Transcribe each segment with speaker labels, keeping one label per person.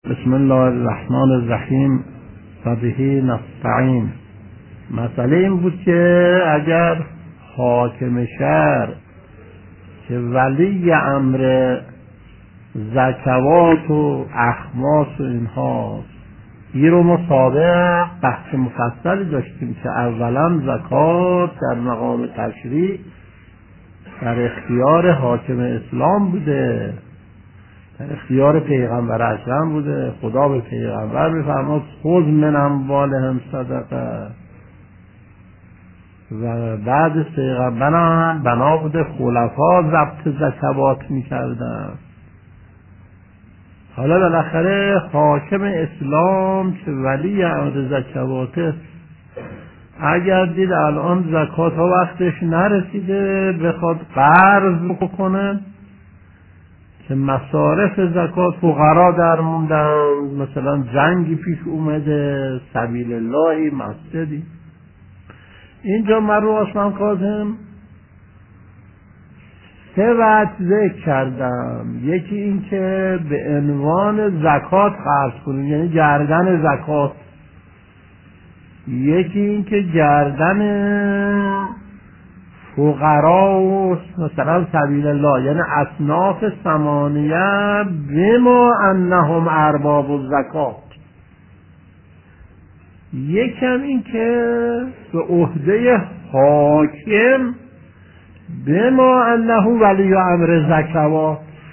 Speaker 1: بسم الله الرحمن الرحیم و به نستعین. مسئله این بود که اگر حاکم شهر که ولی امر زکوات و اخماس و اینهاست، این رو مسابق بحث مفصلی داشتیم که اولا زکات در مقام تشریع در اختیار حاکم اسلام بوده، در اختیار پیغمبر اکرم بوده. خدا به پیغمبر میفرماد خذ من اموالهم صدقه، و بعد از پیغمبر هم بنا بوده خلفا ضبط زکوات میکردن. حالا بالاخره حاکم اسلام که ولی امر زکوات، اگر دید الان زکات ها وقتش نرسیده بخواد قرض بکنه که مصارف زکات فقرا در موندن، مثلا جنگی پیش اومده، سبیل اللهی، مسجدی، اینجا من رو عثمان کاظم سه وجه ذکر کردم. یکی این که به عنوان زکات قرض کنیم، یعنی گردن زکات. یکی این که گردن فقرا و مثلا سبیل الله، یعنی اصناف ثمانیه بما انهم ارباب الزکات. یکم این که به عهده حاکم بما انه ولی امر زکوات.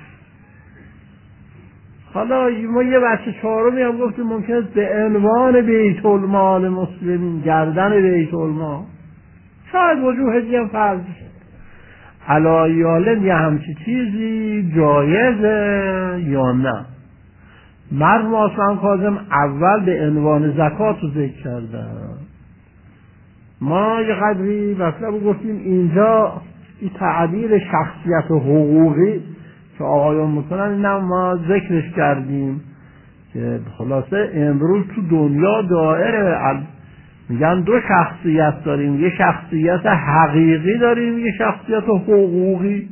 Speaker 1: حالا ما یه بچه چهارمی هم گفتیم ممکنه به عنوان بیت المال مسلمین، گردن بیت المال، شاید وجوه دیگه هم فرض شد. علایالن یه همچی چیزی جایزه یا نه؟ مرحوم عثمان کاظم اول به عنوان زکات رو ذکر کردن. ما یه قدری مطلب گفتیم اینجا این تعبیر شخصیت و حقوقی که آقایان میکنن اینم ما ذکرش کردیم که خلاصه امروز تو دنیا دائره میگن دو شخصیت داریم، یه شخصیت حقیقی داریم، یه شخصیت حقوقی.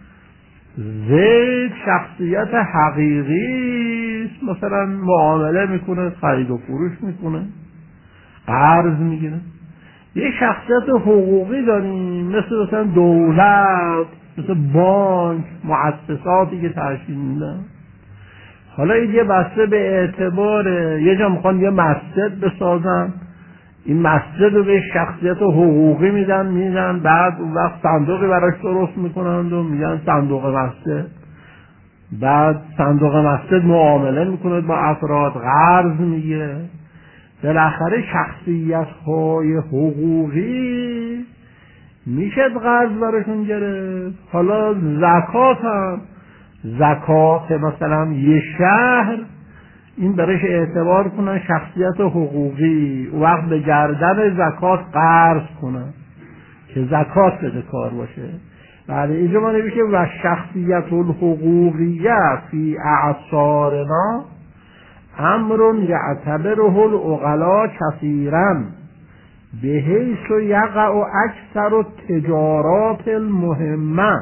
Speaker 1: زید شخصیت حقیقی است، مثلا معامله میکنه، خرید و فروش میکنه، قرض میگیره. یه شخصیت حقوقی داریم مثلا دولت، مثل بانک، مؤسساتی که تشکیل میدن. حالا این یه بسته به اعتبار یه جا میخوان یه مسجد بسازن، این مسجد رو به شخصیت حقوقی میدن، بعد اون وقت صندوقی براش درست میکنند و میگن صندوق مسجد. بعد صندوق مسجد معامله میکنه با افراد، قرض میگیره. بالاخره شخصیت های حقوقی میشه قرض براشون گرفت. حالا زکات هم، زکات مثلا یه شهر این برایش اعتبار کنن شخصیت حقوقی، و وقت به گردن زکات قرض کنن که زکات بده کار باشه. بعد اینجا ما نمیشه و شخصیت الحقوقیه فی اعصارنا امر یعتبره العقلاء کثیرا بحیث یقع اکثر التجارات المهمه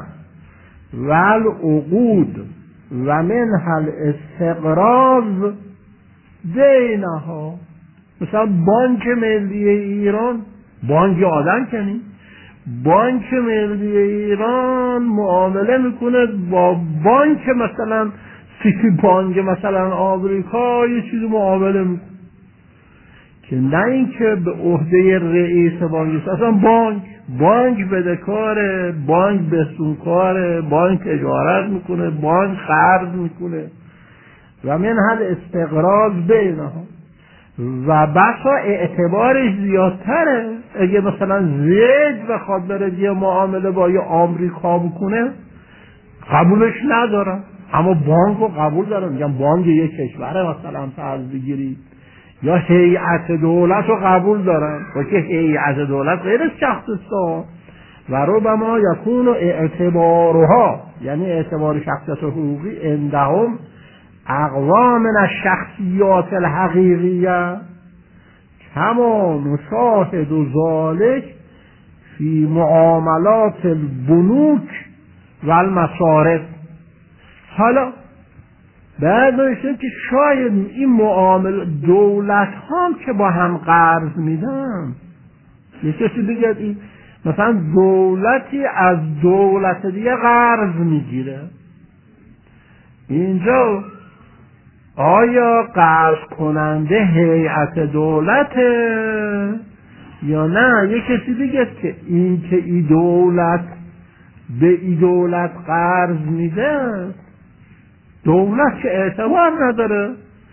Speaker 1: والعقود و منها الاستقراض بینها. مثلا بانک ملی ایران، بانک آدم کنی، بانک ملی ایران معامله میکنه با بانک مثلا سیتی بانک مثلا آمریکا، یه چیزی معامله میکنه که نه اینکه به عهده رئیس بانک، اصلا بانک بدهکاره، بانک بسونکاره، بانک تجارت میکنه، بانک قرض میکنه و من حل استقراض بینها. و بسا اعتبارش زیادتره. اگه مثلا زید بخواد بره یه معامله با یه آمریکا بکنه قبولش ندارن، اما بانک رو قبول دارن، میگن بانک یه کشوره مثلا فرض بگیرید، یا هیئت دولت رو قبول دارن، و که هیئت دولت غیر از شخص سا و ربما یکون اعتبارها، یعنی اعتبار شخصیت حقوقی عندهم اقوا من الشخصیات الحقیقیه کما نشاهد ذلک فی معاملات البنوک و المصارف. حالا بعد نوشته که شاید این معامل دولت هم که با هم قرض میدن، یه کسی بگه این مثلا دولتی از دولت دیگه قرض میگیره، اینجا آیا قرض کننده هیئت دولته یا نه یه کسی بگه که این که ای دولت به ای دولت قرض میده، دولت که اعتبار نداره،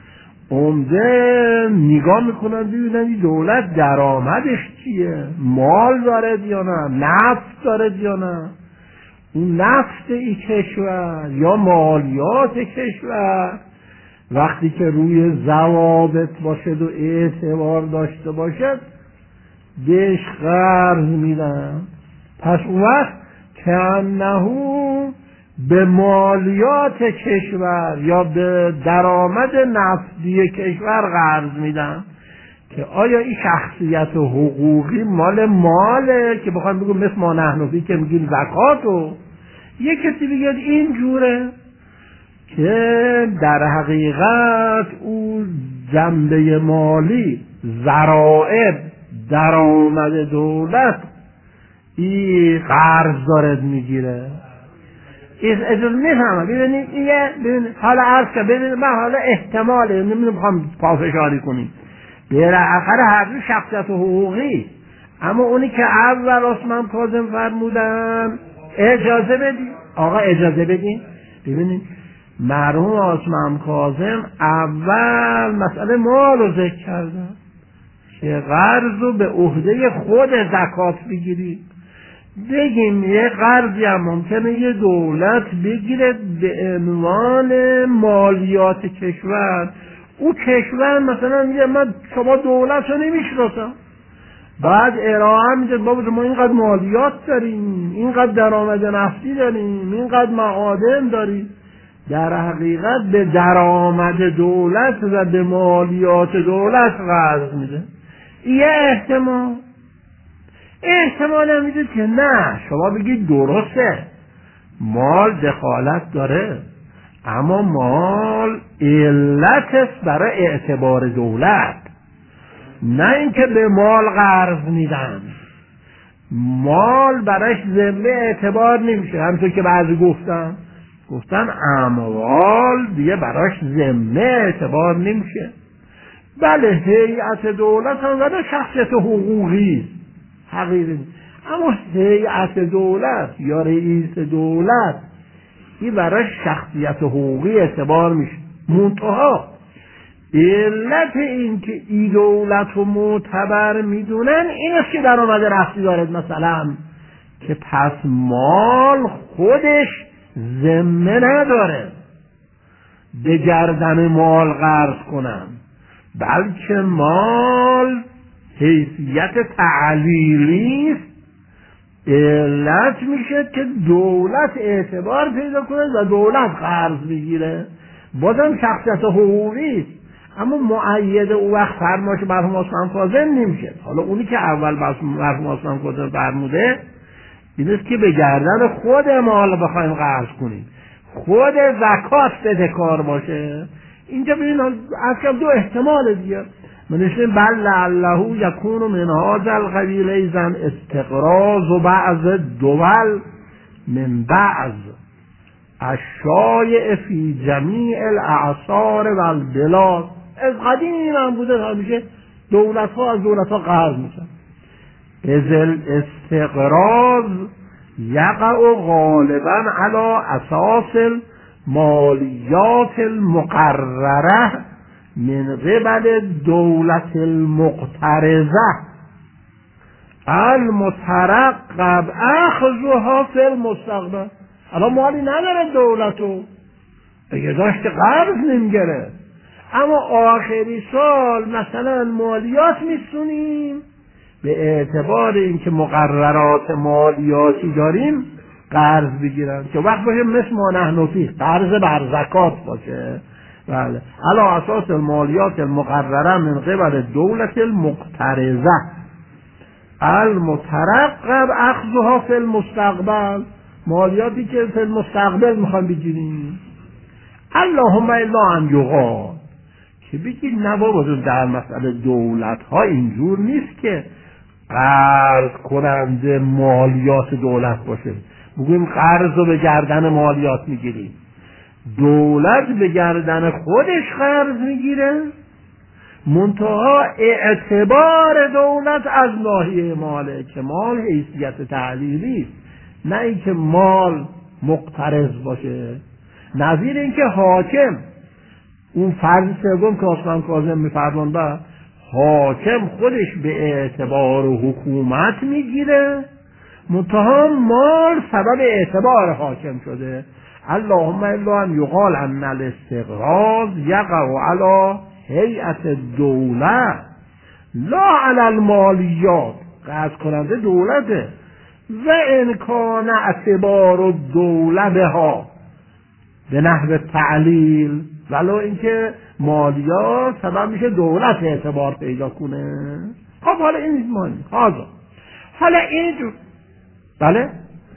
Speaker 1: عمده نگاه میکنن ببینن این دولت درآمدش چیه، مال داره یا نه، نفت داره یا نه، اون نفت ای کشور یا مالیات کشور وقتی که روی ضوابط باشد و اعتبار داشته باشد بهش قرض میدن. پس اون وقت کانه به مالیات کشور یا به درآمد نفتی کشور قرض میدن که آیا این شخصیت حقوقی ماله که بخوایم بگیم مثل ما نحنفی که میگیم زکاتو، یک کسی بگه این جوره که در حقیقت اون جنبه مالی ضرائب درآمد دولت این قرض دارد میگیره. اجازه میفهمم ببینید حالا عرض که ببینید من حالا احتماله نمیخوام پافشاری کنیم بالاخره هر دو شخصیت حقوقی، اما اونی که اول عثمان کاظم فرمودن اجازه بدین آقا اجازه بدین ببینید مرحوم عثمان کاظم اول مسئله مال رو ذکر کردن که قرض رو به عهده خود زکات بگیرید. بگیم یه قرضی هم ممکنه یه دولت بگیره به عنوان مالیات کشور، او کشور مثلا میگه من شما دولت رو نمیشناسم، بعد ارائه میده بابا ما اینقدر مالیات داریم، اینقدر درآمد نفتی داریم، اینقدر معادن داریم، در حقیقت به درآمد دولت و به مالیات دولت قرض میده. یه احتمال هم میده که نه شما بگید درسته مال دخالت داره، اما مال علت است برای اعتبار دولت، نه اینکه به مال قرض میدن، مال برایش ذمه اعتبار نمیشه. همونطور که بعضی گفتن اموال دیگه براش ذمه اعتبار نمیشه. بله هیئت دولت هم ولی شخصیت حقوقی حقیقی، اما هیئت دولت یا رئیس دولت این برای شخصیت حقوقی اعتبار میشه. منتها علت این که این دولت رو معتبر میدونن این است که درآمد نفتی دارد مثلا، که پس مال خودش ذمه نداره به گردن مال قرض کنن، بلکه مال حیثیت تعلیلی است، علت میشه که دولت اعتبار پیدا کنه و دولت قرض بگیره. بازم شخصیت حقوقی است، اما مؤید او وقت فرماش مرحوم عثمان کاظم نمیشه. حالا اونی که اول مرحوم عثمان کاظم فرموده این است که به گردن خود مال بخوایم قرض کنیم، خود زکات بدهکار باشه. اینجا ببین از دو احتمال دیگه منشه بل لعله یکون من هذا القبیل ایضا استقراض بعض الدول من بعض الشایع فی جمیع الاعصار و البلاد. از قدیم هم بوده همیشه دولت ها از دولت ها قرض میشن. از الاستقراض یقع غالبا علی اساس مالیات المقرره من قبل دولت المقترضه المترقب اخذها فی المستقبل. الان مالی نداره دولتو، اگه داشت قرض نمیگره، اما آخری سال مثلا مالیات میسونیم به اعتبار اینکه مقررات مالیاتی داریم قرض بگیرن که وقت باشه مثل ما نحنفی قرض بر زکات باشه. بله علی اساس المالیات المقرره من قبل دولت المقترضه المترقب اخذها فی المستقبل، مالیاتی که فی المستقبل میخوان بگیریم. اللهم الا ان یقال، که بگید نه بابا در مسئله دولت ها اینجور نیست که قرض کننده مالیات دولت باشه. بگویم قرض رو به گردن مالیات میگیریم، دولت به گردن خودش قرض میگیره، منتها اعتبار دولت از ناحیه ماله که مال حیثیت تعلیلی است، نه اینکه مال مقترض باشه. نظیر اینکه حاکم، اون فرض سوم که عثمان کاظم میفرمانده، حاکم خودش به اعتبار حکومت میگیره، منتها مال سبب اعتبار حاکم شده. اللهم الا ان یقال ان الاستقراض یقع علی هیئت الدوله لا علی المالیات، قرض کننده دولته، و ان کان اعتبار الدوله بها به نحو تعلیل، ولو اینکه مالیات سبب میشه دولت اعتبار پیدا کنه. خب حالا این نیست مهم. حالا اینجور بله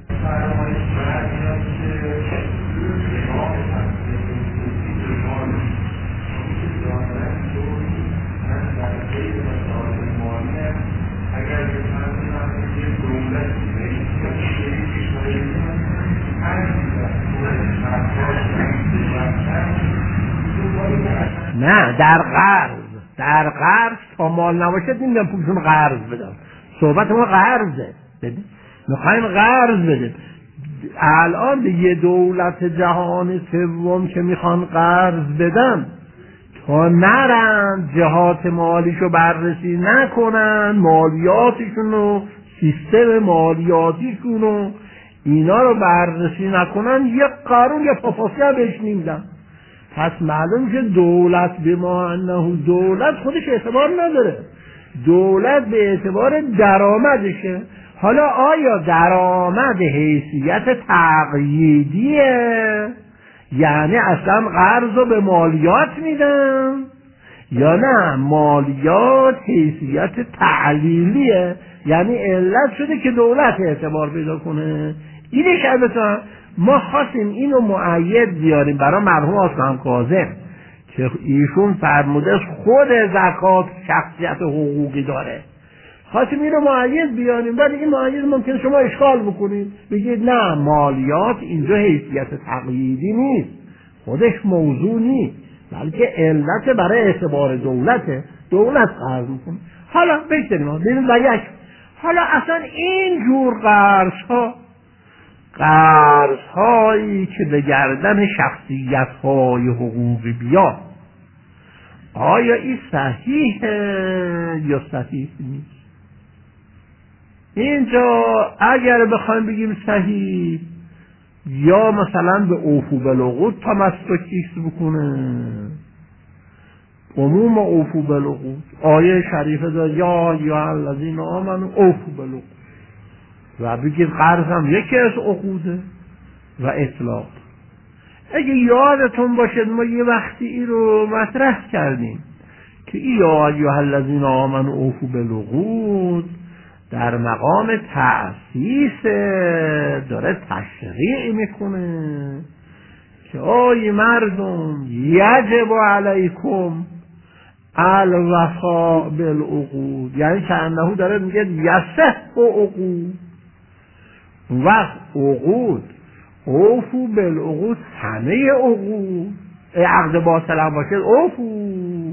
Speaker 1: نه در قرض تا مال نباشه نمیدونم پولشون قرض بدم. صحبت ما قرضه، میخوایم قرض بده. الان به یه دولت جهان سوم که میخوان قرض بدن، تا نرن جهات مالیشو بررسی نکنن، مالیاتشون و سیستم مالیاتیشون و اینا رو بررسی نکنن، یک قارون یا پاپاسیا بهش نمیدن. پس معلوم که دولت به ما انه دولت خودش اعتبار نداره، دولت به اعتبار درآمدشه. حالا آیا درآمد حیثیت تقییدیه، یعنی اصلا قرض رو به مالیات میدن، یا نه مالیات حیثیت تعلیلیه، یعنی علت شده که دولت اعتبار پیدا کنه؟ اینش البته ما خواستیم اینو مؤید بیاریم برای مرحوم عثمان کاظم که ایشون فرموده خود زکات شخصیت حقوقی داره، خواستیم اینو مؤید بیاریم، ولی این مؤید ممکن شما اشکال بکنید، بگید نه مالیات اینجا حیثیت تقییدی نیست، خودش موضوع نیست، بلکه علت برای اعتبار دولته، دولت قرض میکنه. حالا بگذاریم ببینیم یک، حالا اصلا این جور قرض هایی که به گردن شخصیت های حقوقی بیاد، آیا این صحیحه یا صحیح نیست؟ اینجا اگر بخوایم بگیم صحیح، یا مثلا به اوفو بالعقود تمسک بکنه، عموم اوفو بالعقود، آیه شریفه داره یا ایها الذین آمنوا اوفوا بالعقود، و بگید قرض هم یکی از عقوده و اطلاق. اگه یادتون باشه ما یه وقتی این رو مطرح کردیم که یا ایها الذین آمنوا اوفوا بالعقود در مقام تأسیس داره تشریع میکنه که آی مردم یجب علیکم الوفاء بالعقود، یعنی که انه داره میگه یصح عقود و عقود اوفو بالعقود، همه عقود عقد باطل هم باشه اوفو،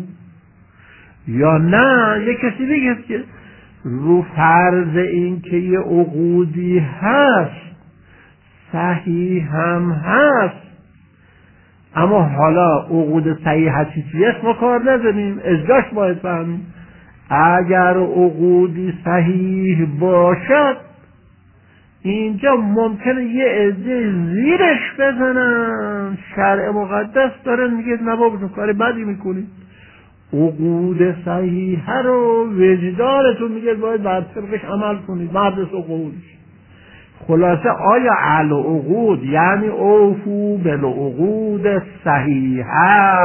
Speaker 1: یا نه یه کسی بگه که رو فرض این که یه عقودی هست صحیح هم هست، اما حالا عقود صحیح هستی ما کار نداریم، اجراش باید فهمیم. اگر عقودی صحیح باشد اینجا ممکنه یه عده زیرش بزنن، شرع مقدس داره میگه نه بابا کار بدی میکنی، عقود صحیحه رو وجدانتون میگه باید بر طبقش عمل کنید، مدرس عقودش. خلاصه آیا العقود یعنی اوفو بالعقود صحیحه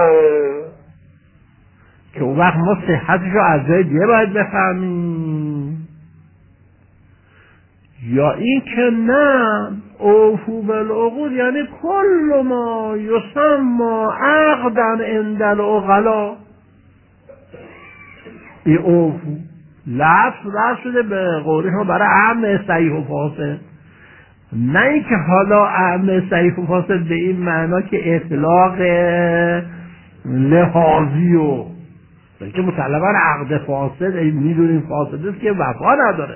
Speaker 1: که اون وقت ما صحتش رو از جای دیگه باید بفهمیم، یا این که نه اوفو بالعقود یعنی کل ما یسمى عقدا عند العقلا. این اوفو لفظ شده به قولی ها برای عام صحیح و فاسد، نه اینکه حالا عام صحیح و فاسد به این معنا که اطلاق لحاظی و بلکه مسلما عقد فاسد میدونیم فاسد است که وفا نداره.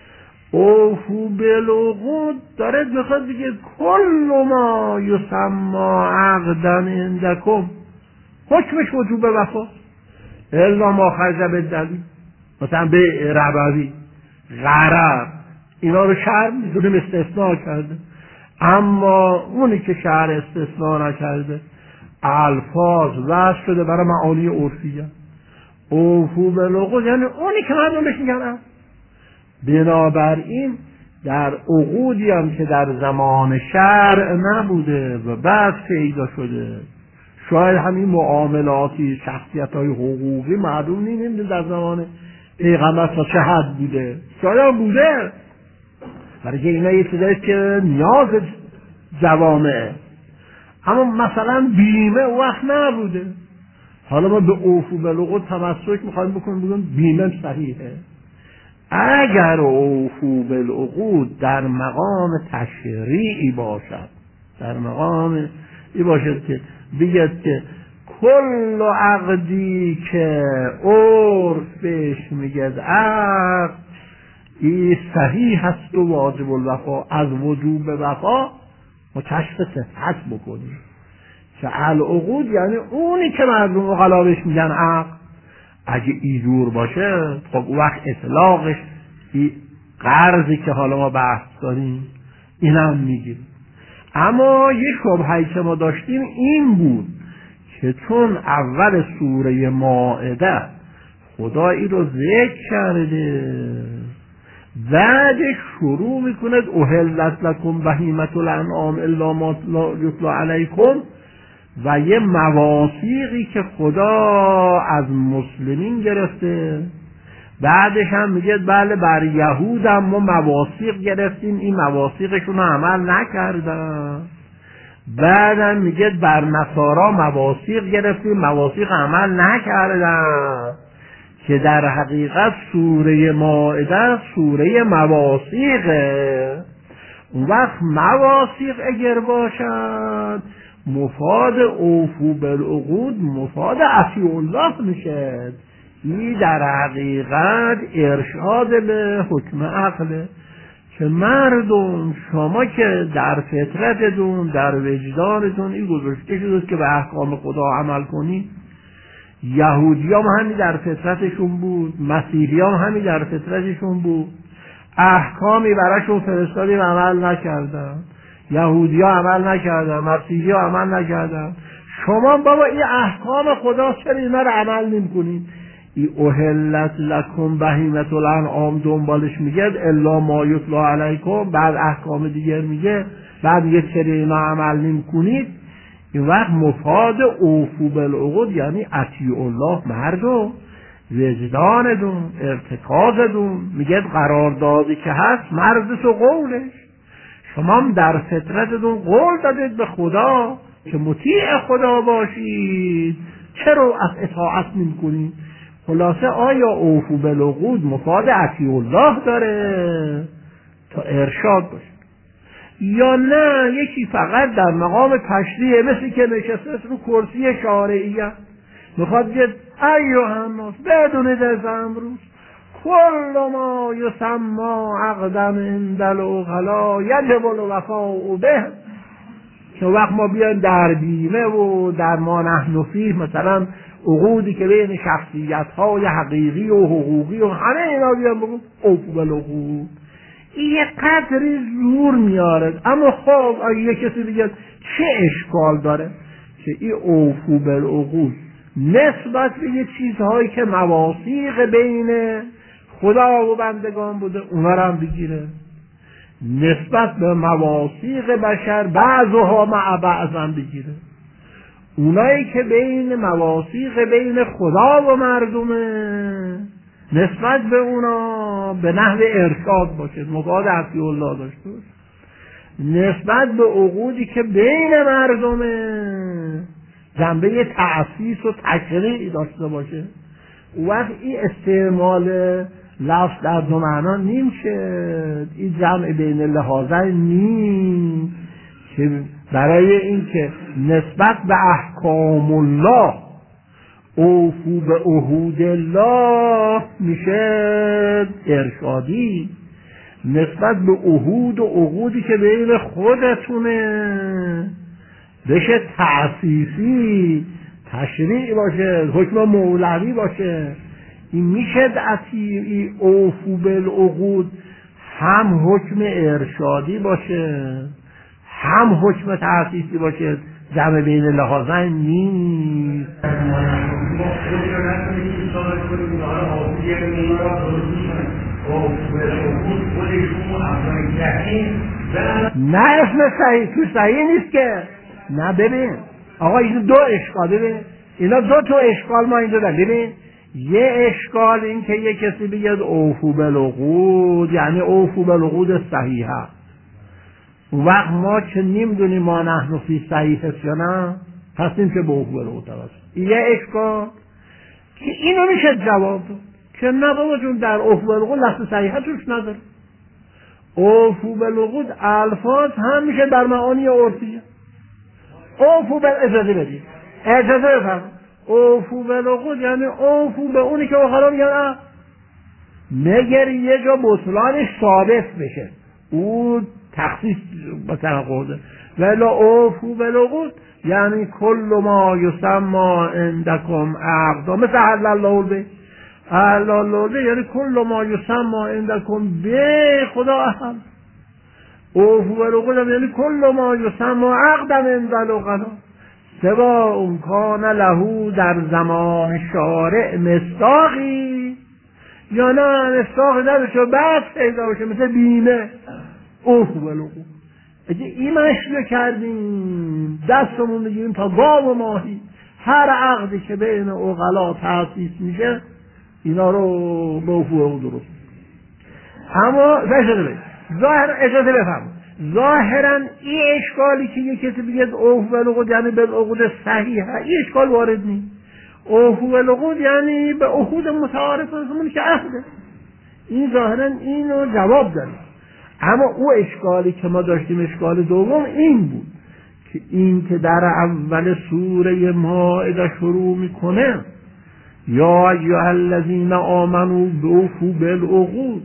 Speaker 1: اوفو بالعقود داره میخواد بگه کل ما یسمى عقدا عندکم حکمش وجوب وفا الا ما خرج بالدلیل. مثلا به ربوی غرر اینا رو شرع میدونیم استثناء کرده، اما اونی که شرع استثناء نکرده الفاظ وضع شده برای معانی عرفیه. اوفو بالعقود یعنی اونی که مردم بهش میگن. بنابراین در عقودی هم که در زمان شرع نبوده و بعد پیدا شده، شاید همین معاملاتی شخصیت‌های حقوقی معلوم نیست در زمان پیغمبر تا چه حد بوده، شاید بوده، برای که اینا یه چیزایی که نیاز جوامعه، اما مثلا بیمه او وقت نبوده. حالا ما به اوفو بالعقود تمسک میخوایم بکنیم بیمه صحیحه. اگر اوفو بالعقود در مقام تشریعی باشد، در مقام ای باشد که بگید که کل عقدی که عرف بهش میگد عقد این صحیح هست و واجب الوفا، از وجوب وفا ما کشف صحت بکنیم. که العقود یعنی اونی که مردم عقلا بهش میگن عقد. اگه ایجور باشه خب اون وقت اطلاقش قرضی که حالا ما بحث داریم اینم میگیم. اما یه شبهه‌ای که ما داشتیم این بود که چون اول سوره مائده خدا این رو ذکر کرده، بعدش شروع میکند احلت لکم بهیمة الانعام الا ما یتلی علیکم، و یه مواثیقی که خدا از مسلمین گرفته، بعدش هم میگه بله بر یهود هم ما مواثیق گرفتیم این مواثیقشون رو عمل نکردن، بعدم میگه بر نصارا مواثیق گرفتیم مواثیق عمل نکردن، که در حقیقت سوره مائده سوره مواثیقه. اون وقت مواثیق اگر باشد مفاد اوفو بالعقود مفاد اطیعوا الله میشه. این در حقیقت ارشاد به حکم عقله که مردم شما که در فطرتتون در وجدانتون این گذاشته شده که به احکام خدا عمل کنی. یهودی هم همین در فطرتشون بود، مسیحی هم همین در فطرتشون بود، احکامی براشون فرستادیم عمل نکردن، یهودی ها عمل نکردن، مسیحی ها عمل نکردن. شما بابا این احکام خدا چرا اینا رو عمل نمی کنید؟ این احلت لکم بهیمة الانعام دنبالش میگه الا ما یتلی علیکم، بعد احکام دیگر میگه، بعد میگه چرا اینا عمل نمی کنید. این وقت مفاد اوفو بالعقود یعنی اطیعوا الله، مردم وجدانتون ارتکازتون میگه قراردادی که هست مرزش و قولش. شما هم در فطرتتون قول دادید به خدا که مطیع خدا باشید، چرا از اطاعت نمی‌کنید؟ خلاصه آیا اوفو بالعقود مفاد اطیعوا الله داره تا ارشاد باشه، یا نه یکی فقط در مقام تشریع مثل که نشسته رو کرسی شارعیه میخواد بگه ایها الناس بدونید از امروز کل ما یسمى عقدا عند العقلا یجب الوفاء به. که وقت ما بیایم در بیمه و در ما نحن فیه مثلا عقودی که بین شخصیت های حقیقی و حقوقی و همه اینا بیایم بگم اوفو بالعقود، این یه قدری زور میاره. اما خب اگه یه کسی دیگه چه اشکال داره که این اوفو بالعقود نسبت به یه چیزهایی که مواثیق بین خدا و بندگان بوده اونا رو هم بگیره، نسبت به مواثیق بشر بعضها مع بعض هم بگیره، اونایی که بین مواثیق بین خدا و مردمه نسبت به اونا به نحو ارشاد باشه، مفاد اطیعوا الله داشته باشه. نسبت به عقودی که بین مردمه جنبه تأسیس و تشریع داشته باشه. اون وقت این استعمال لفظ در دو معنا نیم شد، این جمع بین لحاظه نیم که برای این که نسبت به احکام الله اوفو به عهود الله میشه ارشادی، نسبت به عهود و عقودی که بین خودتونه بشه تأسیسی تشریع باشه، حکم مولوی باشه. این میشه این اوفو بالعقود هم حکم ارشادی باشه هم حکم تأسیسی باشه، جمع بین لحاظین نیست. نه اسم صحیح تو صحیح نیست که. نه ببین آقا این دو اشکال، ببین اینا دو تا اشکال ما اینجا داریم. ببین یه اشکال این که یه کسی بگه اوفو بالعقود یعنی اوفو بالعقود صحیحه، اون وقت ما که نمیدونیم ما نحن فی صحیح یا نه هستیم که به اوفو بالعقود توسط یه اشکال که اینو میشه جواب داد که نه بابا جون در اوفو بالعقود لفظ صحیحه توش نداره. اوفو بالعقود الفاظ هم میشه در معانی عرفیه. اوفو اجازه بدید اجازه بفرمایید اوفو بالعقود یعنی اوفو به اونی که آخرا میگن مگر یه جا بطلانش ثابت بشه او تخصیص مثلا قرده، ولی اوفو بالعقود یعنی کل ما یسمى عندکم عقدا مثل حلال الله البیع، حلال الله البیع یعنی کل ما یسمى عندکم به خدا احل. اوفو بالعقود یعنی کل ما یسمى عقدا عند العقلا سواء کان له در زمان شارع مصداقی یا نه مصداقی نداره بعد پیدا باشه مثل بیمه. اوفو بالعقود اگه این مشروع کردیم دستمون بگیریم تا گاو و ماهی هر عقدی که بین عقلا تأسیس میشه اینا رو به اوفو بالعقود درست. اما اجازه بفهم ظاهرا این اشکالی که یک کسی بگه اوفو بالعقود یعنی بالعقود صحیحه این اشکال وارد نیست. اوفو بالعقود یعنی به عهود متعارفه همون که عهده، این ظاهرا اینو جواب داره. اما او اشکالی که ما داشتیم اشکال دوم این بود که این که در اول سوره مائده شروع میکنه یا ایها الذین آمنوا اوفوا بالعقود،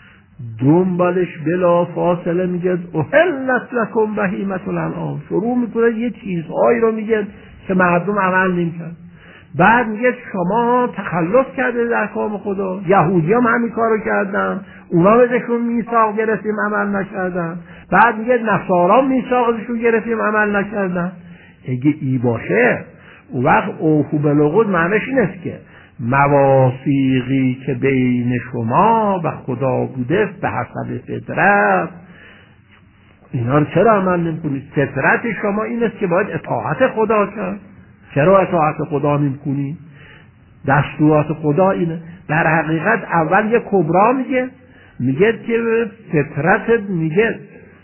Speaker 1: دنبالش بلا فاصله میگه احلت لکم بهیمة الانعام، شروع میکنه یه چیزهایی رو میگه که مردم عمل نمیکنن. بعد میگه شما تخلف کرده در کام خدا، یهودی هم همین کارو کردن اونا بهشون میثاق گرفتیم عمل نکردن، بعد میگه نصارا میثاقشون گرفتیم عمل نکردن. اگه ای باشه اون وقت اوفو بالعقود معنیش این است که مواثیقی که بین شما و خدا بوده به حسب فطرت اینا رو چرا عمل نمی‌کنید؟ فطرت شما این است که باید اطاعت خدا کرد، چرا اطاعت خدا نمی‌کنید؟ دستورات خدا اینه. در حقیقت اول یه کبرا میگه که فطرت میگه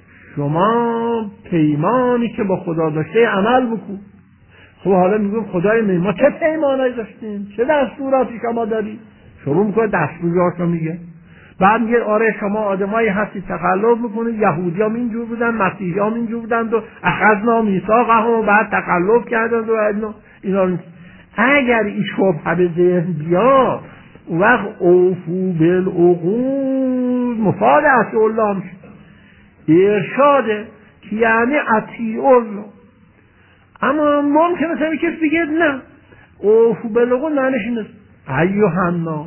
Speaker 1: شما پیمانی که با خدا داشته عمل بکن. خب حالا میگم خدای ما چه پیمانایی داشتیم، چه دستوراتی شما دارید؟ شروع میکنه دستوراتو میگه. بعد میگه آره شما آدمایی هستی تخلف میکنید، یهودی هم اینجور بودن، مسیحی هم اینجور بودن و اخذنا میثاقهم و بعد تخلف کردن و اینا. اگر این شبهه به ذهن بیاد وقت اوفو بالعقود مفاد اطیع الله میشه، ارشاده که یعنی اطیع الله. اما ممکنه مثلا کسی بگه نه اوفو بالعقود معنیش این است ایها الناس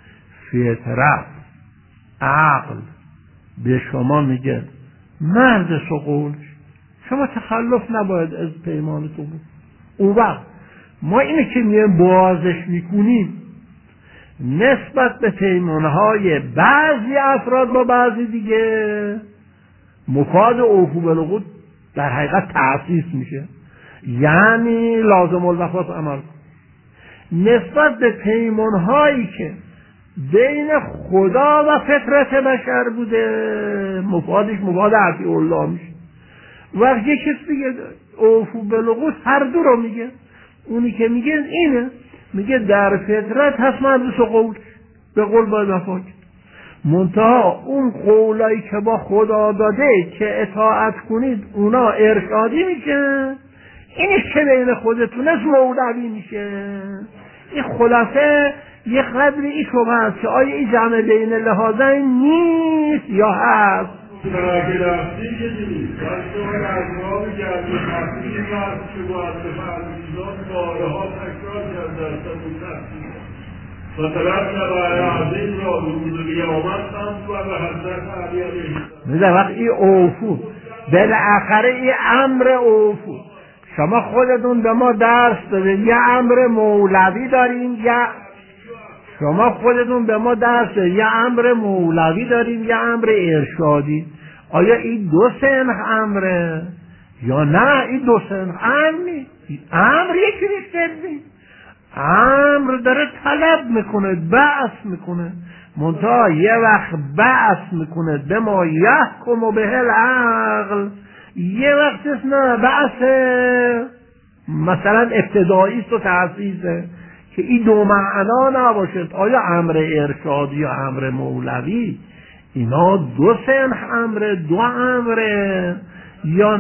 Speaker 1: فطرت عقل به شما میگه مرد قولش شما تخلف نباید از پیمانتون بود. اون وقت ما اینه که میگیم بازش میکنیم نسبت به پیمانهای بعضی افراد با بعضی دیگه مفاد اوفو بالعقود در حقیقت تأسیس میشه، یعنی لازم الوفات عمل. نسبت به پیمانهایی که بین خدا و فطرت بشر بوده مفادش مفاد اطیع الله میشه. وقت یک کس میگه اوفو بالعقود هر دو رو میگه. اونی که میگه اینه، میگه در فطرت هست مجلس و قول، به قول باید وفا کرد. منتها اون قولایی که با خدا داده که اطاعت کنید اونا ارشادی میشه، اینش که بین خودتون از مولوی میشه. این خلاصه یه قدری این شبه هست که آیا این جمع بین لحاظین نیست یا هست.
Speaker 2: برای رفتی که دیدید داشته های ازواب گردی خفیلی هست که با فرمیزان بارها تکرار کرده است و تفسیر و طرف نبای عظیم را به روز قیامت هم و به حضرت علی علیه
Speaker 1: السلام وقت این اوفو بالاخره این امر اوفو، شما خودتون به ما درس دادید یه امر مولوی داریم، یا شما خودتون به ما درس دادید یه امر مولوی داریم یه امر ارشادی. آیا این دو سنخ امره یا نه این دو سنخ امر نیست؟ امر یکی نیست، امر داره طلب میکنه، بعث میکنه، منتها یه وقت بعث میکنه به ما یحکم و به العقل، یه وقت نه بعث مثلا ابتدایی است و تأسیسه که این دو معنا نباشد. آیا امر ارشادی یا امر مولوی اینا دو سنخ امره، دو امره یا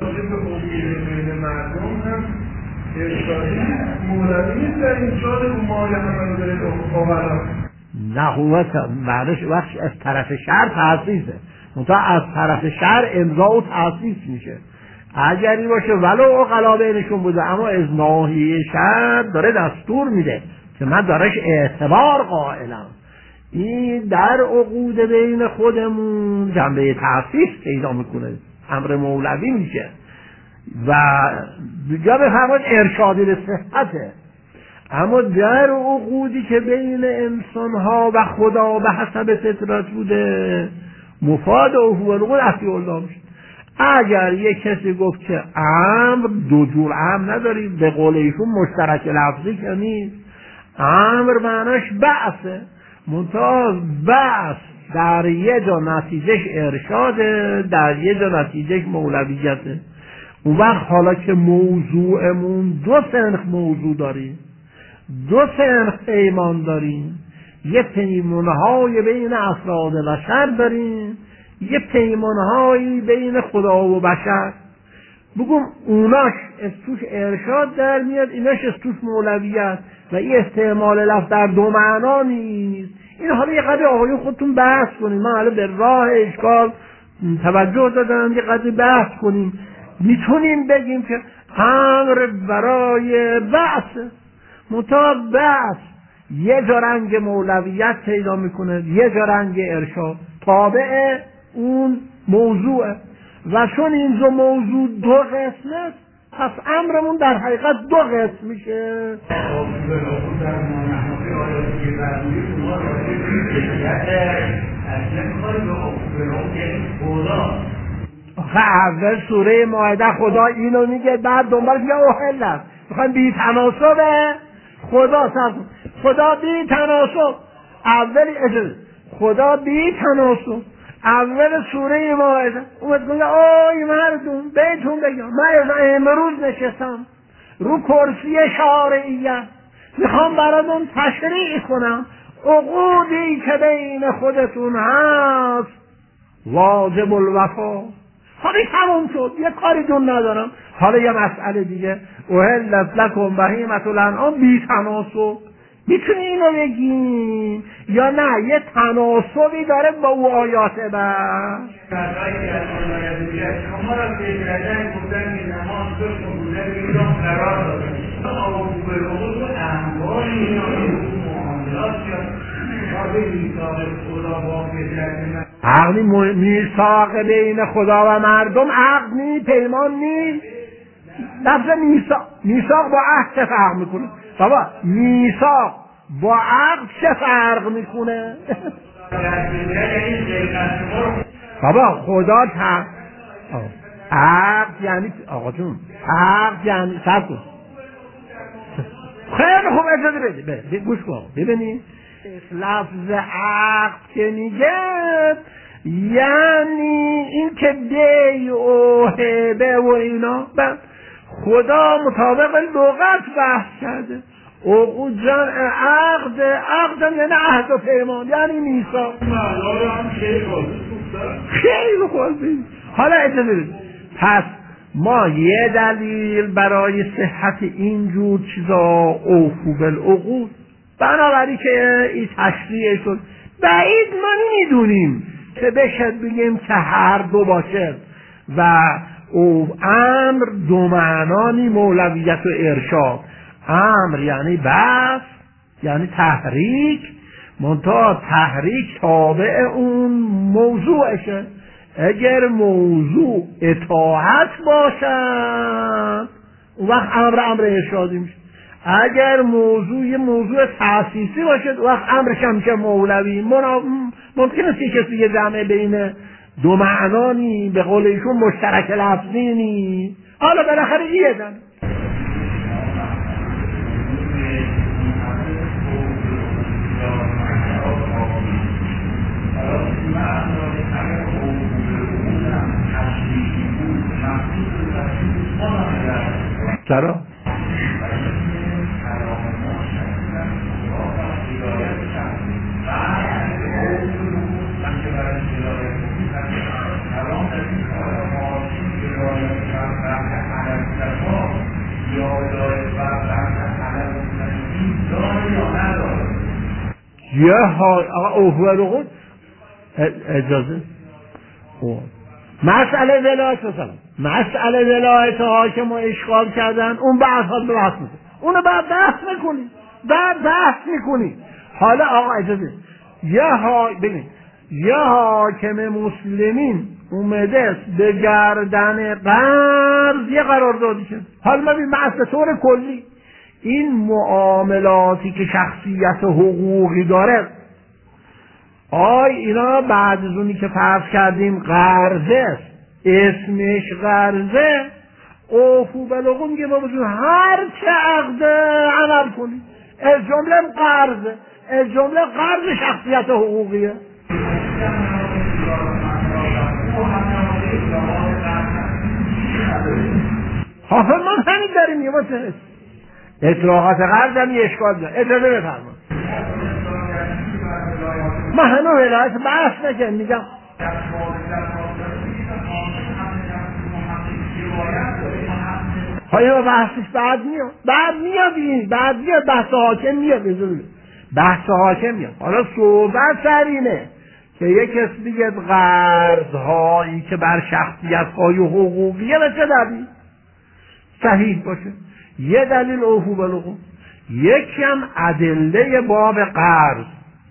Speaker 2: ارشادی مولوی نیست در این شاد ممایه همه داره اولا
Speaker 1: نه هو بعدش وقت از طرف شهر تأسیسه، منتها از طرف شهر امضا و تأسیس میشه. اگری باشه ولو اقلا بینشون بوده، اما از ناحیه شهر داره دستور میده که من دارش اعتبار قائلم. این در عقود بین خودمون جنبه تأسیس پیدا میکنه، امر مولوی میشه و دیگه بفرمایید ارشادی به صحته. اما در عقودی که بین انسانها و خدا به حسب فطرت بوده مفاد و العقود اصلی الله میشه. اگر یک کسی گفت که امر دو جور امر نداریم، به قول ایشون مشترک لفظی که نیست، امر معناش بعثه، منتها بعث در یه جا نتیجهش ارشاده، در یه جا نتیجهش مولویته. اون وقت حالا که موضوعمون دو سنخ موضوع داریم، دو سنخ پیمان داریم، یه پیمانهای بین افراد بشر داریم، یه پیمانهایی بین خدا و بشر. بگم اوناش از توش ارشاد در میاد، ایناش از توش مولویت و این استعمال لفظ در دو معنا نیست. این حالا یه قدر آقایون خودتون بحث کنیم، من حالا به راه اشکال توجه دادم یه قدر بحث کنیم. میتونیم بگیم که امر برای بعث، منتها بعث یه جا رنگ مولویت پیدا میکنه، یه جا رنگ ارشاد، تابع اون موضوعه. و چون این دو موضوع دو قسمه، پس امرمون در حقیقت دو قسم میشه. آخه اول سوره مائده خدا اینو میگه، بعد دنبالش میگه اوهلت، میخوایم بی تناسبه خدا بی تناسب اولی اجازه خدا بی تناسب اول سوره مائده اومد گفت آی مردم بهتون بگم من امروز نشستم رو کرسی شارعیت، میخوام براتون تشریع کنم عقودی که بین خودتون هست واجب الوفا. حالا تموم شد، یه کاری دون ندارم. حالا یه مسئله دیگه، احلت لکم بهیمة الانعام بی تناسب، میتونی اینو بگیم یا نه یه تناسبی داره با او آیات بر
Speaker 2: شما را بهترین بودن که نماز داشت و بودن ایران قرار دادن آقا به روز و انواع معاملات
Speaker 1: عقلی میثاق بین خدا و مردم عقد نی، پیمان نی. لفظ میثاق با عهد چه فرق میکنه؟ بابا میثاق با عقد چه فرق میکنه؟ بابا خدا عقد یعنی آقا جون عقد یعنی سب کن خیلی خوب اجازه بده گوش کن ببینید لفظ عقد که میگه یعنی این که بیع و هبه و اینا خدا مطابق لغت بحث کرده. عقود جان عقد یعنی عهد و پیمان، یعنی میثاق. خیلی خوبه. حالا اجازه بدید، پس ما یه دلیل برای صحت اینجور چیزا اوفو بالعقود، بنابراین که این تشریع شد بعید ما نمیدونیم که بشه بگیم که هر دو باشه و او امر دو معنانی مولویت و ارشاد. امر یعنی بس، یعنی تحریک، منتها تحریک تابع اون موضوعشه. اگر موضوع اطاعت باشد اون وقت امر ارشادی میشه. اگر موضوع یه موضوع تأسیسی باشه اون وقت امرش هم میشه مولوی. ممکنه که کسی یه جمع بین دو معنانی به قول ایشون مشترک لفظی نی، حالا بالاخره یه دن. چرا؟ یه ها اوفو بالعقود اجازه مسئله ولایت مثلا، مسئله ولایت حاکم و اشغال کردن اون بحث میکنه، اونو بعد بحث میکنی. حالا آقا اجازه، یه حاکم مسلمین اومده است به گردن قرض یه قراردادی کرد. حالا ما ببین مسئله طور کلی این معاملاتی که شخصیت حقوقی داره، اینا بعد از اونی که فرض کردیم قرضه است، اسمش قرضه، اوفو بالعقود میگه با وجود هر چه عقد عمل کنی از جمله قرضه، از جمله قرض شخصیت حقوقیه. حافظ من همین داریم یه واسه اطلاقات قرض هم یه اشکال داره. اجازه بفرما ما هنو ولایت بحث نکن، میگم های ما بحثش بعد میاد بحث حاکم میاد. حالا صحبت سر اینه که یک کسی دیگه قرضهایی که بر شخصیت‌های حقوقیه به چه دلیل صحیح باشه. یه دلیل اوفو بالعقود، یکی هم ادله باب قرض.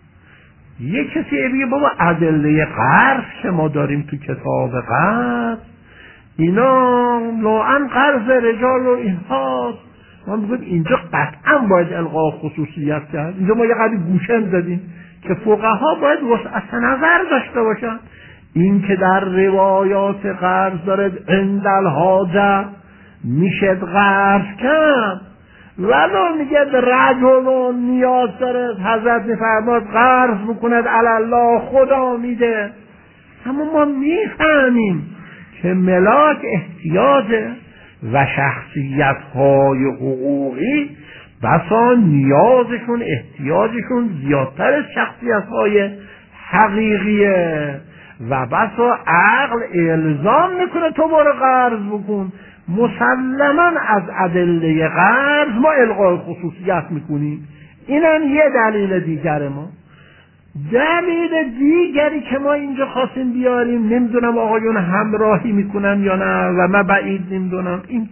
Speaker 1: یک کسی بگه بابا ادله قرض که ما داریم تو کتاب قرض اینا نوعاً قرض رجال و اینها، ما میگیم اینجا قطعا باید الغا خصوصیت کرد. اینجا ما یه قدری گوشم زدیم که فقها باید وسعت نظر داشته باشن. این که در روایات قرض داره عند الحاجه میشه قرض کرد، ولو میگه رجل نیاز داره حضرت میفرماد قرض بکند الله خدا میده، اما ما میفهمیم که ملاک احتیاجه و شخصیت های حقوقی بسا نیازشون احتیاجشون زیادتر از شخصیت های حقیقیه و بسا عقل الزام میکنه تو برو قرض بکن. مسلما از ادله قرض ما الغای خصوصیت میکنیم. اینم یه دلیل دیگر ما. دلیل دیگری که ما اینجا خواستیم بیاریم، نمیدونم آقایون همراهی میکنن یا نه و من بعید نمیدونم، این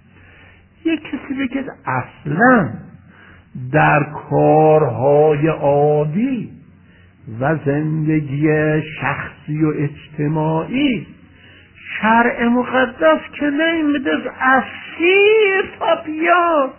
Speaker 1: یک کسی بگه اصلا در کارهای عادی و زندگی شخصی و اجتماعی شرع مقدس که نمیده از شیر تا پیاز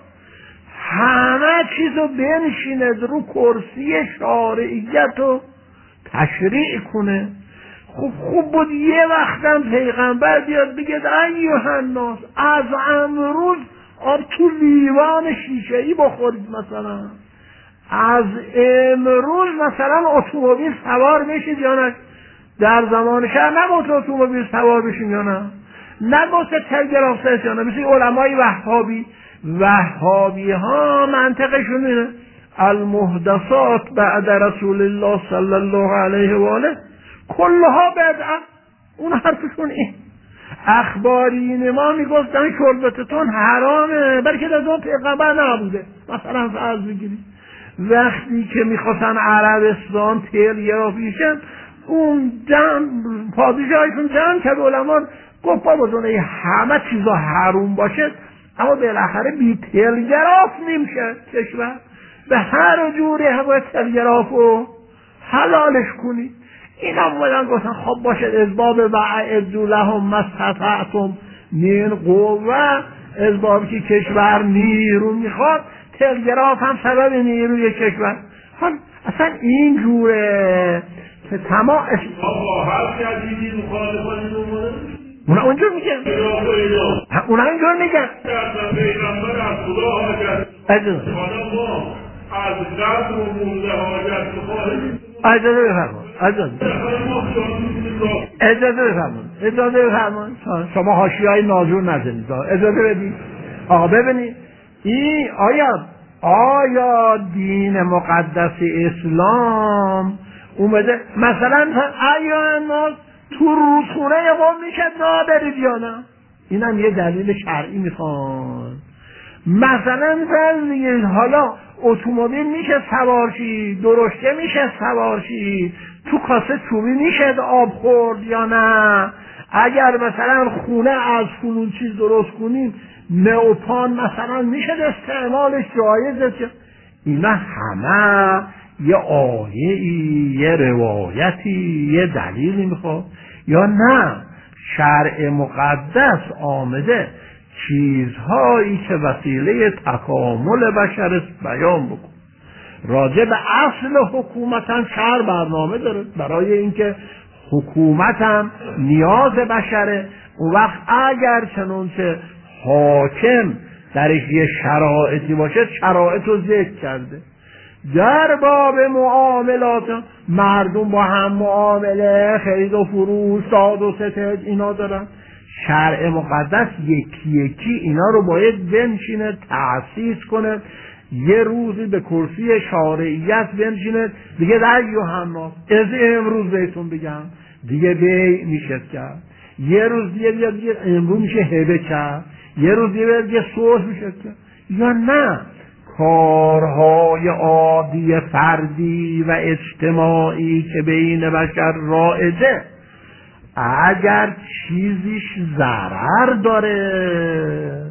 Speaker 1: همه چیزو بنشیند رو کرسی شرعیت رو تشریع کنه. خوب بود یه وقتم پیغمبر بیاد بگه ایها الناس از امروز آب تو لیوان شیشه‌ای بخورید، مثلا از امروز مثلا اتومبیل سوار بشید یا نه. در زمان شهر نگفت اتومبیل سوار بشین یا نه، نگفت تلگراف سرچ یا نه. مثل علمای وهابی ها منطقشون اینه المحدثات بعد رسول الله صلی الله علیه و آله کلها بدعه. اون حرفشون این. اخبارین ما میگفتن شربتتون حرامه بلکه در اون پیغمبر نبوده. مثلا فرض بگیرید وقتی که میخواستن عربستان تلگراف بشن، اون پادشاهشون جمع کرد علمان گفت بابا جونه همه چیزا حروم باشه اما بالاخره بی تلگراف نمیشه کشور، به هر جوری هوا تلگرافو حلالش کنید. اینا بودن گفتن خب باشه اسباب و اعدوا لهم ما استطعتم من قوه، اسبابی که کشور نیرو میخواد تلگراف هم سبب نیروی کشور. حال اصلا این جوره که تمام
Speaker 2: هر جدیدی مخالفانی نمونه
Speaker 1: اونا اونجور میگن، اونا اینجور میگن
Speaker 2: پیغمبر از خدا حاجت ما از قدر و موزه حاجت بخواهیم.
Speaker 1: اجازه بفرمون شما حاشیه‌های ناجور نزنید، اجازه بدید. آقا ببینید این آیا دین مقدس اسلام اومده مثلا آیا الناس تو رودخونه قوم میشه نابرید یا نه؟ اینم یه دلیل شرعی میخوان. مثلا فرض حالا اتومبیل میشه سوارشی، درشته میشه سوارشی، تو کاسه چوبی میشه آب خورد یا نه؟ اگر مثلا خونه از فلون چیز درست کنیم نئوپان مثلا میشه استعمالش جایزه؟ اینا همه یه آیه‌ای، یه روایتی، یه دلیلی میخواد یا نه؟ شرع مقدس آمده چیزهایی که وسیله تکامل بشر است بیان بکن. راجع به اصل حکومت هم شرع برنامه داره برای اینکه حکومت هم نیاز بشره. اون وقت اگر چنانچه حاکم درش یه شرایطی باشه شرایط رو ذکر کرده. در باب معاملات مردم با هم معامله خرید و فروش داد و ستد اینا دارن، شرع مقدس یکی یکی اینا رو باید بنشینه تأسیس کنه، یه روزی به کرسی شارعیت بنشینه دیگه در یوحنا از امروز بهتون بگم دیگه بیع میشه کرد، یه روز دیگه امروز میشه هبه کرد، یه روز دیگه صلح میشه کرد یا نه؟ کارهای عادی فردی و اجتماعی که بین بشر رایجه اگر چیزیش ضرر داره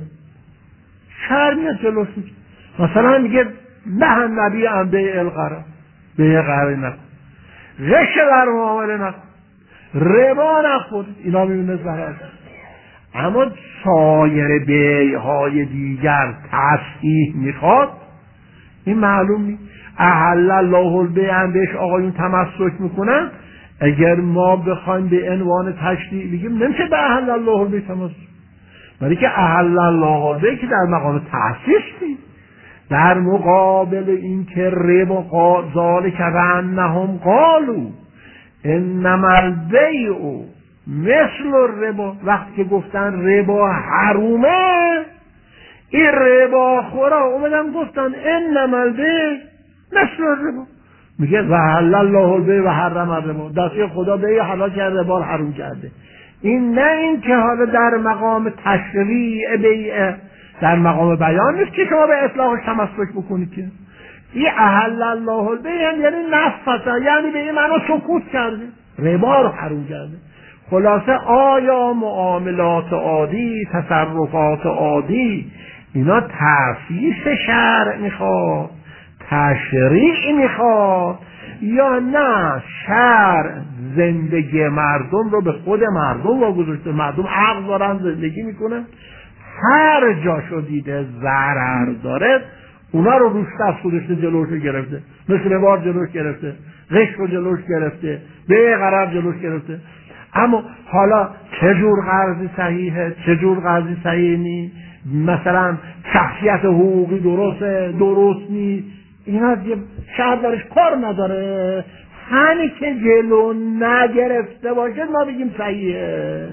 Speaker 1: شرع میاد جلوش میگه. مثلا میگه نه نبی ام بیع الغرر، بیع غرر نکن، غش در معامله نکن، ربا نخور، اینا میبینه ضرر. اما سایر بیعهای دیگر تصحیح میخواد این معلوم نیست. احل الله البیع هم بهش آقایون تمسک میکنن. اگر ما بخوایم به عنوان تشریع بگیم نمیشه به احل الله البیع تمسک، ولی که احل الله البیع که در مقام تحسیس نیست، در مقابل این که ربا ذالک بانهم قالوا انما البیع مثل الربا، وقتی که گفتن ربا حرومه این ربا خورا اومدن گفتن انما البیع مثل الربا، میگه و حلل الله البیع و حرم الربا، دستی خدا بیع حلال کرده ربا حروم کرده. این نه این که حالا در مقام تشریع بیع در مقام بیان نیست که شما به اصلاحش تمسک بکنید که این احل الله البیع یعنی نفسه، یعنی به این معنا سکوت کرده ربا رو حروم کرده. خلاصه آیا معاملات عادی تصرفات عادی اینا تأسیس شرع میخواد تشریع میخواد یا نه شرع زندگی مردم رو به خود مردم واگذاشته؟ مردم عقل دارن زندگی میکنن، هر جاشو دیده ضرر داره اونا رو روش دست گذاشته جلوش گرفته، مثل بار جلوش گرفته، غش رو جلوش گرفته، به غرر جلوش گرفته. اما حالا چه جور قرضی صحیحه چه جور قرضی صحیح نیست، مثلا شخصیت حقوقی درست نیست، اینا شهر درش کار نداره، همین که جلو نگرفته باشه ما بگیم صحیحه.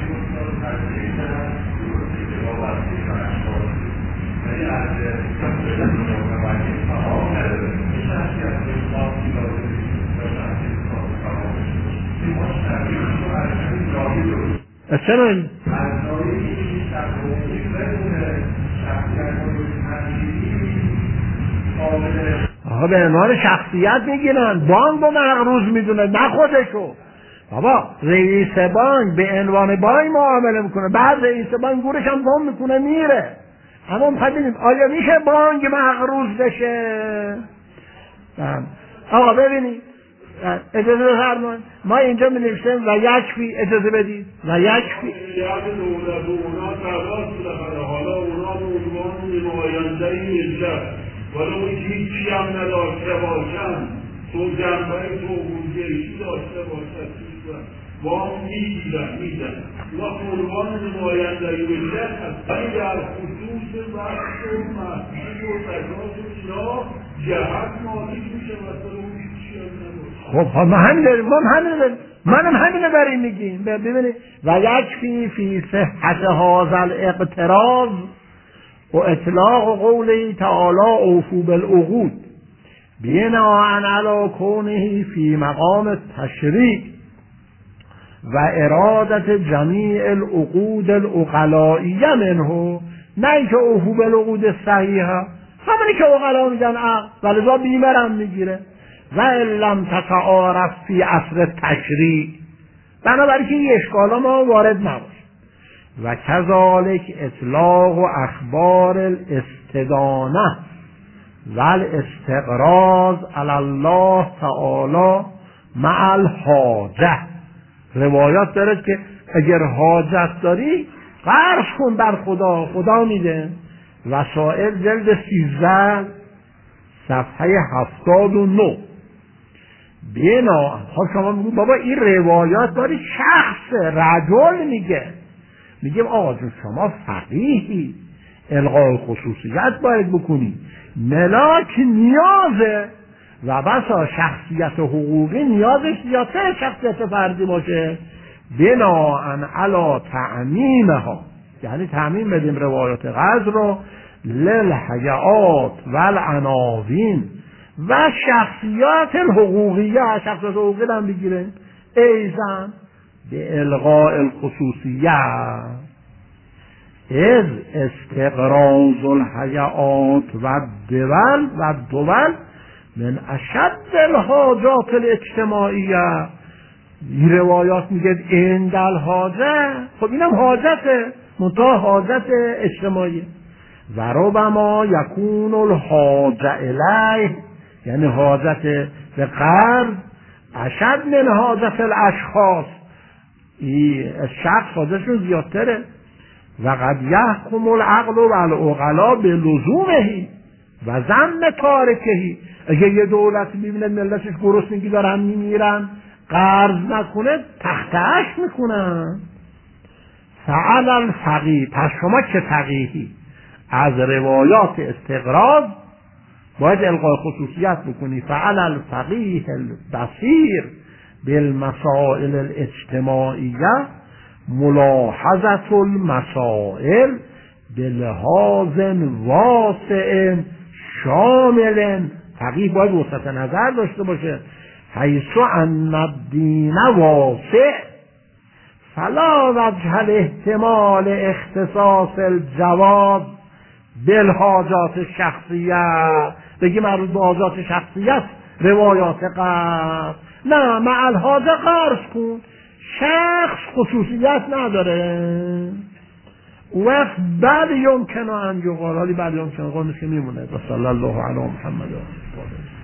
Speaker 1: چرا این؟ آقا به عنوان شخصیت میگیرن، بانک رو مغروض میدونه نه خودشو. بابا رئیس بانک به عنوان بانک معامله میکنه، بعد رئیس بانک گورش هم گم میکنه میره. اما میخواد ببینیم آیا میشه بانک مغروض بشه؟ آقا ببینید اجازه بفرمایید، ما اینجا می‌نویسیم و یکفی، اجازه بدید و یکفی
Speaker 2: حالا اونا به عنوان نماینده ملت ولو هیچی هم نداشته باشن تو جنبه توبونگیشی داشته باشد وام میدن و عنوان نماینده ملت هست، ولی در خصوص بحث و محصول و تجاز و اینا جهت مالی میشه مثلا اون هیچی هم نداشته.
Speaker 1: خب ما همین داریم، منم همینو داریم میگیم. ببینید و یکفی فی صحت هذا الاقتراض و اطلاق قوله تعالی اوفوا بالعقود بناء علی کونه فی مقام التشریع و ارادت جمیع العقود العقلائیه منه، نه اینکه اوفوا بالعقود صحیحه، همونی که عقلا میگن عقل ولذا بیمرم میگیره و لم تتعارف فی عصر تشریع، بنابراین که این اشکالا ما وارد نباشه. و کذالک اطلاق و اخبار الاستدانه و الاستقراض علی الله تعالی مع الحاجه. روایات داره که اگر حاجت داری قرض کن بر خدا، خدا میده. وسائل جلد 13 صفحه 79. بینا خب شما میگو بابا این روایات داری شخص رجل میگه آقا جون شما فقیهی، الغای خصوصیت باید بکنی، ملاک نیازه و بسا شخصیت حقوقی نیازش زیادتر شخصیت فردی باشه. بناءً علی تعمیمها، یعنی تعمیم بدیم روایات قرض رو للحیات و العناوین و شخصیات الحقوقیه، شخصیت حقوقی هم بگیره ایزن به الغاء الخصوصیه از استقراض الحیات و دول من اشد الحاجات الاجتماعیه. این روایات میگه عند الحاجه، خب اینم حاجته، منتها حاجت اجتماعی. و ربما یکون الحاجه الیه، یعنی حاجت به قرض اشد من حاجت الاشخاص، شخص حاجتشون زیادتره. و قد یحکم العقل و العقلا به لزومهی و ذم تارکهی. اگه یه دولت میبینه ملتش گرسنگی دارن میمیرن قرض نکنه تختهش میکنن. فعل الفقیه، پس شما که فقیهی از روایات استقراض باید الغای خصوصیت بکنی. فعل الفقیه البصیر بالمسائل الاجتماعیه ملاحظت المسائل بلحاظ واسع شامل. فقیه باید وسعت نظر داشته باشه. حیث ان الدین واسع فلا وجه الاحتمال اختصاص الجواب بالحاجات شخصیت. بگی مربوط به حاجات شخصیت روایات قرض، نه مع الحاجه قرض کن، شخص خصوصیت نداره. وقت بعد یمکنه ان یقال، حالی بعد یمکنه قول میشه میمونه. و صلی الله علی محمد و آله.